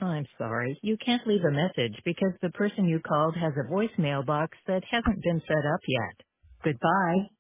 I'm sorry, you can't leave a message because the person you called has a voicemail box that hasn't been set up yet. Goodbye.